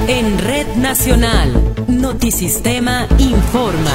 En Red Nacional, Notisistema informa.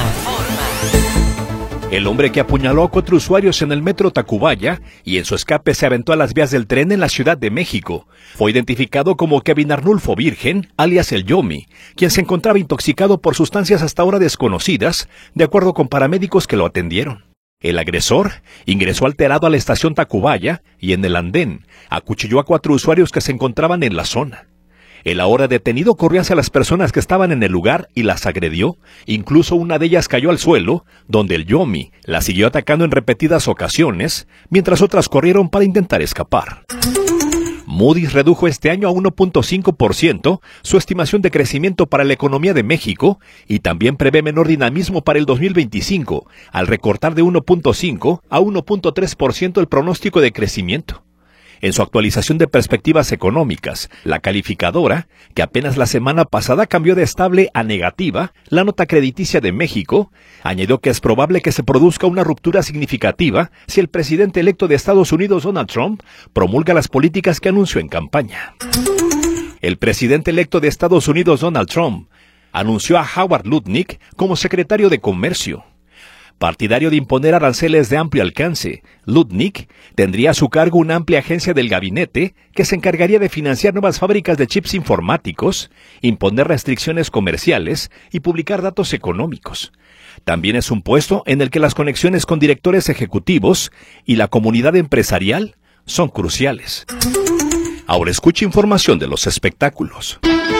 El hombre que apuñaló a 4 usuarios en el metro Tacubaya y en su escape se aventó a las vías del tren en la Ciudad de México fue identificado como Kevin Arnulfo Virgen, alias el Yomi, quien se encontraba intoxicado por sustancias hasta ahora desconocidas, de acuerdo con paramédicos que lo atendieron. El agresor ingresó alterado a la estación Tacubaya y en el andén acuchilló a 4 usuarios que se encontraban en la zona. El ahora detenido corrió hacia las personas que estaban en el lugar y las agredió. Incluso una de ellas cayó al suelo, donde el Yomi la siguió atacando en repetidas ocasiones, mientras otras corrieron para intentar escapar. Moody's redujo este año a 1.5% su estimación de crecimiento para la economía de México y también prevé menor dinamismo para el 2025, al recortar de 1.5 a 1.3% el pronóstico de crecimiento. En su actualización de perspectivas económicas, la calificadora, que apenas la semana pasada cambió de estable a negativa la nota crediticia de México, añadió que es probable que se produzca una ruptura significativa si el presidente electo de Estados Unidos, Donald Trump, promulga las políticas que anunció en campaña. El presidente electo de Estados Unidos, Donald Trump, anunció a Howard Lutnick como secretario de Comercio. Partidario de imponer aranceles de amplio alcance, Lutnick tendría a su cargo una amplia agencia del gabinete que se encargaría de financiar nuevas fábricas de chips informáticos, imponer restricciones comerciales y publicar datos económicos. También es un puesto en el que las conexiones con directores ejecutivos y la comunidad empresarial son cruciales. Ahora escuche información de los espectáculos.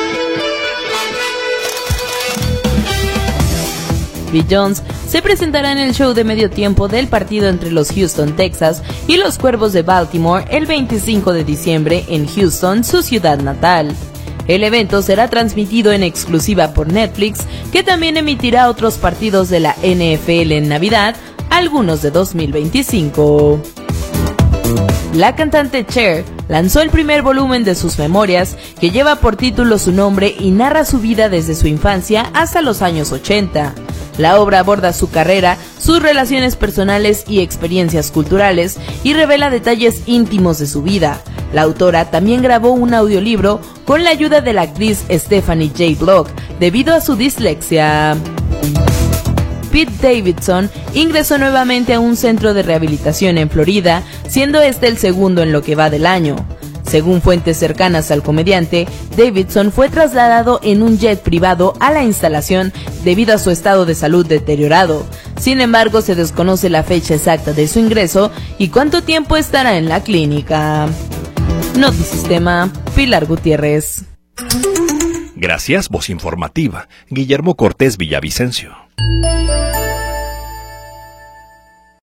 Bill Jones se presentará en el show de medio tiempo del partido entre los Houston Texans y los Cuervos de Baltimore el 25 de diciembre en Houston, su ciudad natal. El evento será transmitido en exclusiva por Netflix, que también emitirá otros partidos de la NFL en Navidad, algunos de 2025. La cantante Cher lanzó el primer volumen de sus memorias, que lleva por título su nombre y narra su vida desde su infancia hasta los años 80. La obra aborda su carrera, sus relaciones personales y experiencias culturales y revela detalles íntimos de su vida. La autora también grabó un audiolibro con la ayuda de la actriz Stephanie J. Block debido a su dislexia. Pete Davidson ingresó nuevamente a un centro de rehabilitación en Florida, siendo este el segundo en lo que va del año. Según fuentes cercanas al comediante, Davidson fue trasladado en un jet privado a la instalación debido a su estado de salud deteriorado. Sin embargo, se desconoce la fecha exacta de su ingreso y cuánto tiempo estará en la clínica. Notisistema, Pilar Gutiérrez. Gracias, voz informativa, Guillermo Cortés Villavicencio.